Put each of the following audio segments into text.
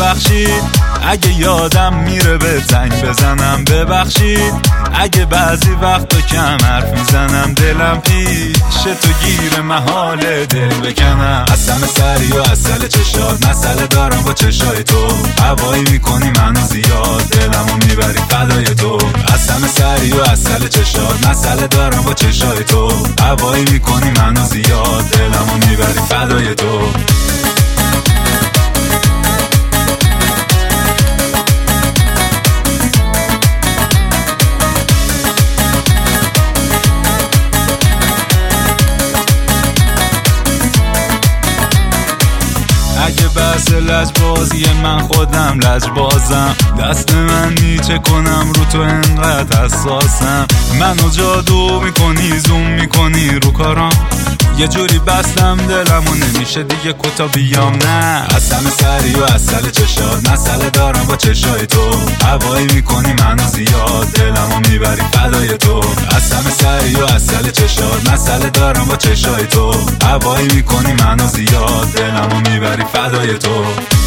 ببخشید اگه یادم میره به زنگ بزنم، ببخشید اگه بعضی وقتا کم حرف میزنم، دلم پیش تو گیر محال دل بکنم. قسم سری و اصل چشات، مسئله دارم با چشای تو، هوایی میکنی منو زیاد، دلمو میبری فدای تو. قسم سری و اصل چشات، مسئله دارم با چشای تو، هوایی میکنی منو زیاد، دلمو میبری فدای تو. اگه بحث لجبازی من خودم لجبازم، دست من نیچه کنم رو تو انقدر حساسم، منو جادو میکنی زوم میکنی رو کارم، یه جوری بستم دلمو نمیشه دیگه کوتا بیام. نه قسم سری و اصل چشات، مسئله دارم با چشای تو، هوایی میکنی منو زیاد، دلمو میبری فدای تو. قسم سری و اصل چشات، مسئله دارم با چشای تو، هوایی میکنی منو زیاد، دلمو میبری فدای تو.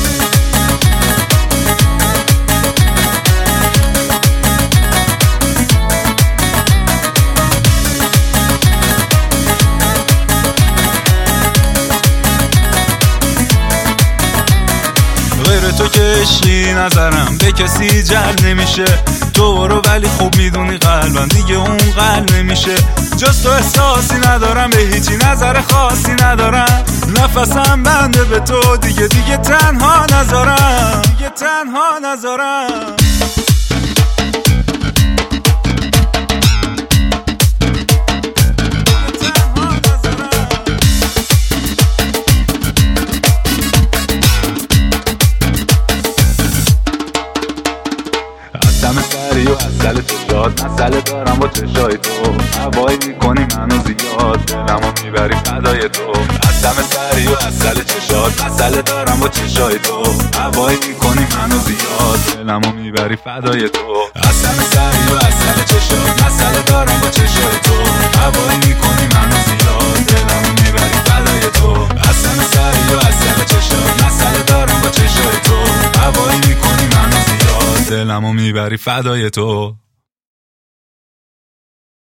غیر تو که عشقی نظرم به کسی جلب نمیشه، تو رو ولی خوب میدونی قلبم دیگه اون قلب نمیشه، جز تو احساسی ندارم به هیچی نظر خاصی ندارم، نفسم بنده به تو دیگه تنها نذارم، دیگه تنها نذارم. قسم سری و اصل چشات، مسئله دارم با چشای تو، هوایی میکنی منو زیاد، دلمو میبری فدای تو. قسم سری و اصل چشات، مسئله دارم با چشای تو، هوایی میکنی منو زیاد، دلمو میبری فدای تو. قسم سری و اصل چشات، مسئله دارم با چشای تو، هوایی میکنی منو زیاد، دلمو میبری فدای تو. قسم سری و اصل چشات، مسئله دارم با چشای تو، هوایی میکنی منو زیاد، دلمو میبری فدای تو.